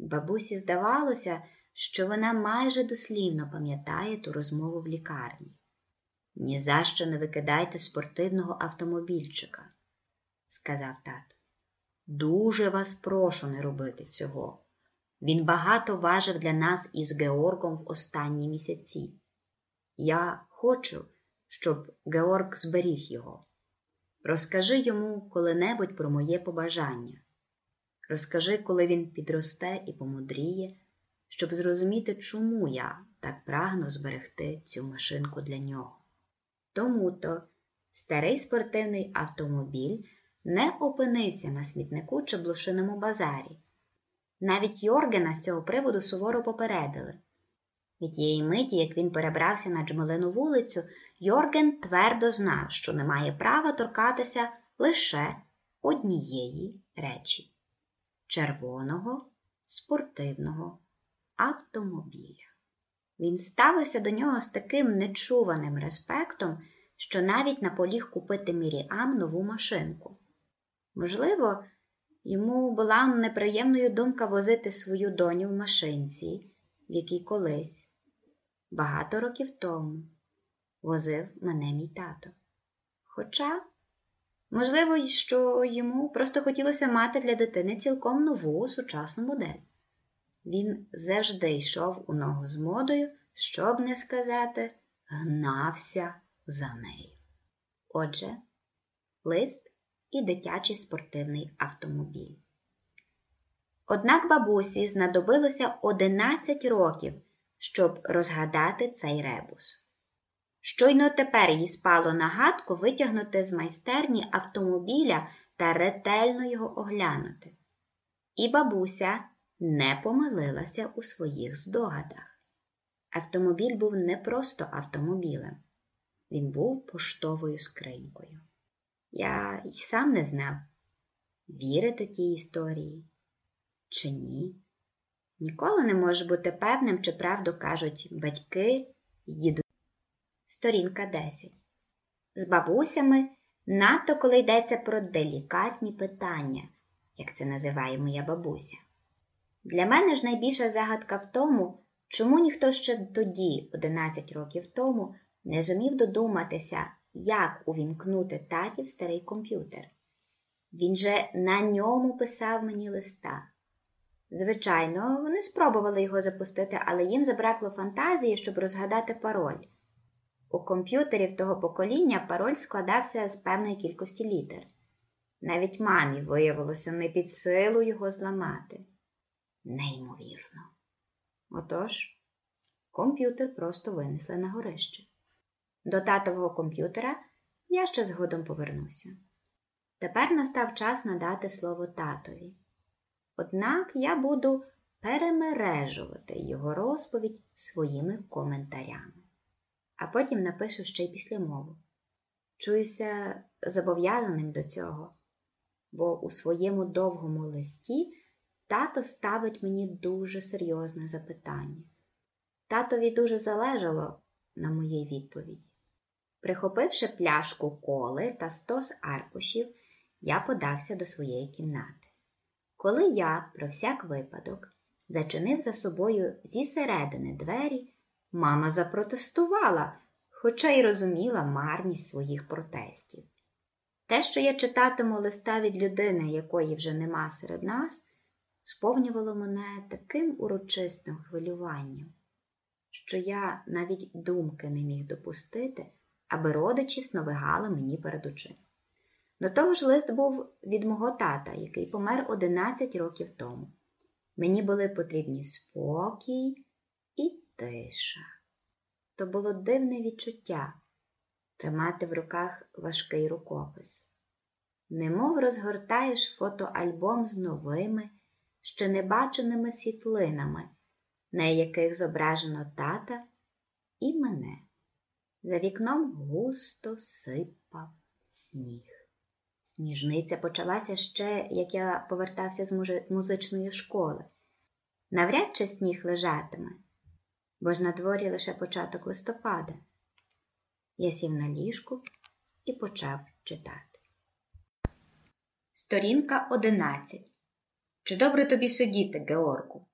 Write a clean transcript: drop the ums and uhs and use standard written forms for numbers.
Бабусі здавалося, що вона майже дослівно пам'ятає ту розмову в лікарні. «Ні за що не викидайте спортивного автомобільчика», – сказав тато. «Дуже вас прошу не робити цього. Він багато важив для нас із Георгом в останні місяці. Я хочу, щоб Георг зберіг його. Розкажи йому коли-небудь про моє побажання. Розкажи, коли він підросте і помудріє, щоб зрозуміти, чому я так прагну зберегти цю машинку для нього. Тому-то старий спортивний автомобіль не опинився на смітнику чи блошиному базарі. Навіть Йоргена з цього приводу суворо попередили. Від тієї миті, як він перебрався на Джмелину вулицю, Йорген твердо знав, що не має права торкатися лише однієї речі – червоного спортивного автомобіля. Він ставився до нього з таким нечуваним респектом, що навіть наполіг купити Міріам нову машинку. Можливо, йому була неприємною думка возити свою доню в машинці, в якій колись, багато років тому, возив мене мій тато. Хоча, можливо, що йому просто хотілося мати для дитини цілком нову сучасну модель. Він завжди йшов у ногу з модою, щоб не сказати, гнався за нею. Отже, лист і дитячий спортивний автомобіль. Однак бабусі знадобилося 11 років, щоб розгадати цей ребус. Щойно тепер їй спало на гадку витягнути з майстерні автомобіля та ретельно його оглянути. І бабуся не помилилася у своїх здогадах. Автомобіль був не просто автомобілем. Він був поштовою скринькою. Я й сам не знав, вірити тій історії чи ні. Ніколи не можеш бути певним, чи правду кажуть батьки й дідусі. Сторінка 10. З бабусями, надто коли йдеться про делікатні питання, як це називає моя бабуся. Для мене ж найбільша загадка в тому, чому ніхто ще тоді, 11 років тому, не зумів додуматися, як увімкнути татів старий комп'ютер. Він же на ньому писав мені листа. Звичайно, вони спробували його запустити, але їм забракло фантазії, щоб розгадати пароль. У комп'ютерів того покоління пароль складався з певної кількості літер. Навіть мамі виявилося не під силу його зламати. Неймовірно. Отож, комп'ютер просто винесли на горище. До татового комп'ютера я ще згодом повернуся. Тепер настав час надати слово татові. Однак я буду перемережувати його розповідь своїми коментарями. А потім напишу ще й післямову. Чуюся зобов'язаним до цього, бо у своєму довгому листі тато ставить мені дуже серйозне запитання. Татові дуже залежало на моїй відповіді. Прихопивши пляшку коли та 100 аркушів, я подався до своєї кімнати. Коли я, про всяк випадок, зачинив за собою зі середини двері, мама запротестувала, хоча й розуміла марність своїх протестів. Те, що я читатиму листа від людини, якої вже нема серед нас, сповнювало мене таким урочистим хвилюванням, що я навіть думки не міг допустити, аби родичі сновигали мені перед очима. До того ж лист був від мого тата, який помер 11 років тому. Мені були потрібні спокій і тиша. То було дивне відчуття – тримати в руках важкий рукопис. Немов розгортаєш фотоальбом з новими, ще небаченими світлинами, на яких зображено тата і мене. За вікном густо сипав сніг. Сніжниця почалася ще, як я повертався з музичної школи. Навряд чи сніг лежатиме, бо ж на дворі лише початок листопада. Я сів на ліжку і почав читати. Сторінка 11. Чи добре тобі сидіти, Георгу?